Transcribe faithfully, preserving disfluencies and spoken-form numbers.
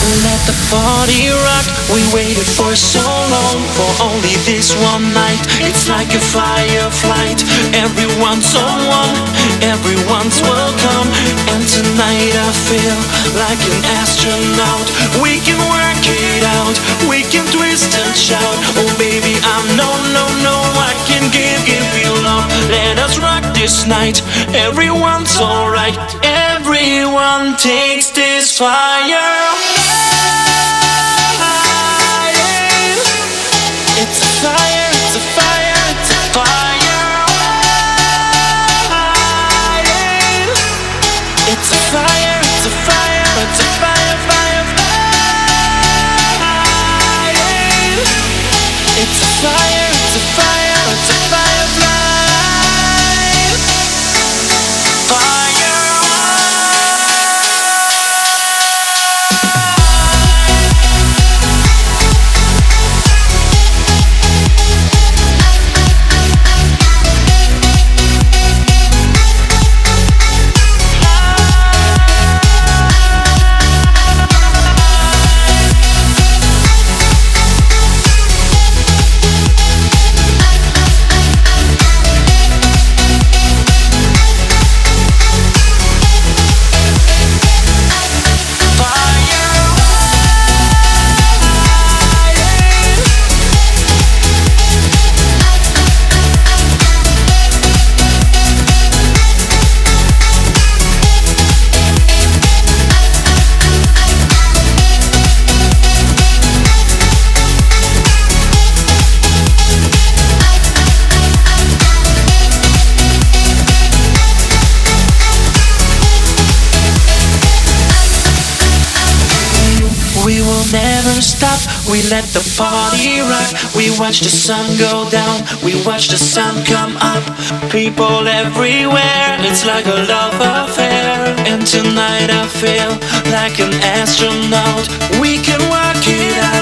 Let the party rock. We waited for so long, for only this one night. It's like a fireflight. Everyone's on one, everyone's welcome. And tonight I feel like an astronaut. We can work it out, we can twist and shout. Oh baby, I'm no, no, no, I can give, give you love. Let us rock this night. Everyone's alright. Everyone takes this fire. It's a fire, it's a fire, it's a fire. It's a fire, it's a fire, it's a fire, fire, fire. It's a fire, it's a fire, it's a fire, fire. Fire. We will never stop, we let the party rock. We watch the sun go down, we watch the sun come up. People everywhere, it's like a love affair. And tonight I feel like an astronaut. We can work it out.